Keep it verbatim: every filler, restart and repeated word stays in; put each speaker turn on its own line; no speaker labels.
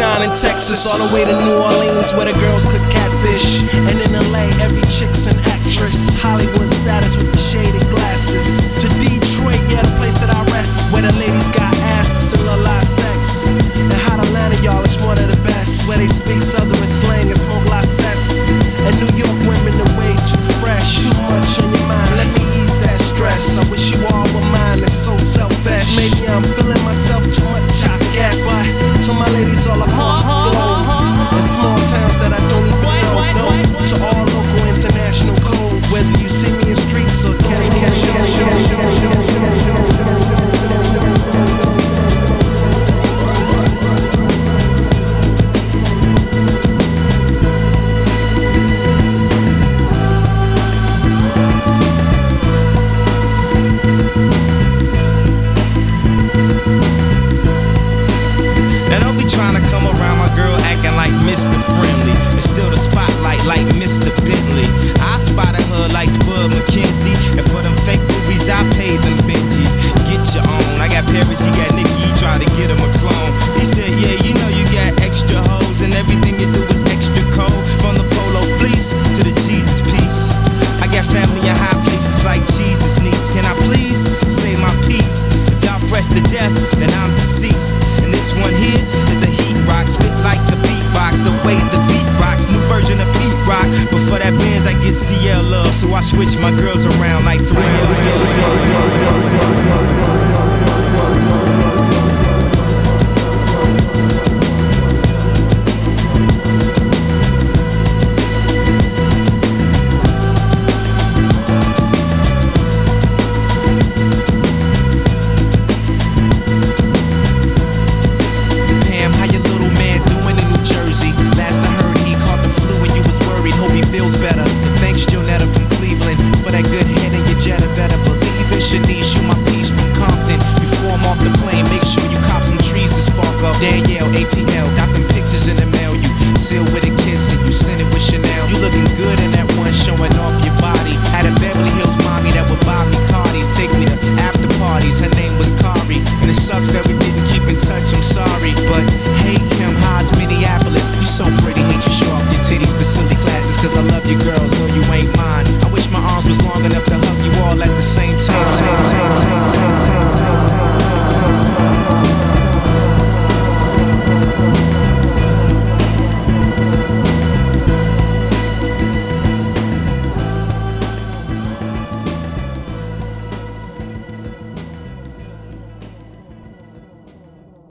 Pecan in Texas, all the way to New Orleans where the girls cook catfish. And in L A, every chick's an actress. Hollywood status with the shaded glasses. To Detroit, yeah, the place that I rest, where the ladies got asses and a lot of sex. And Hot Atlanta, y'all, is one of the best, where they speak Southern slang and smoke license. And New York women are way too fresh. Too much on your mind, let me ease that stress. I wish you all were mine, it's so selfish. Maybe I'm feeling myself too much, I guess. But to my ladies all across the globe, in small towns that I don't even know, no. To all local international code, whether you see me in streets or catch me, catch me, catch me, catch me, catch me.
Trying to come around my girl acting like Mister Friendly, and still the spotlight like Mister Bentley. I spotted her like Spud McKenzie, and for them fake boobies I paid them Benjis. Get your own. I got Paris, he got Nicky, he tried to get him a clone. He said, yeah, you know you got extra hoes, and everything you do is extra cold. From the polo fleece to the Jesus piece. I got family in high places like Jesus' niece. Can I please say my piece? If y'all fresh to death, then I'm deceased. And this one here is a heat rock, spit like the beatbox, the way the beat rocks, new version of Pete Rock. But for that Benz, I get C L love, so I switch my girls around like three L
better. And thanks Jonetta from Cleveland for that good head in your Jetta. Better believe it. Shanice, you my piece from Compton. Before I'm off the plane, make sure you cop some trees to spark up. Danielle, A T L, got them pictures in the mail. You sealed with a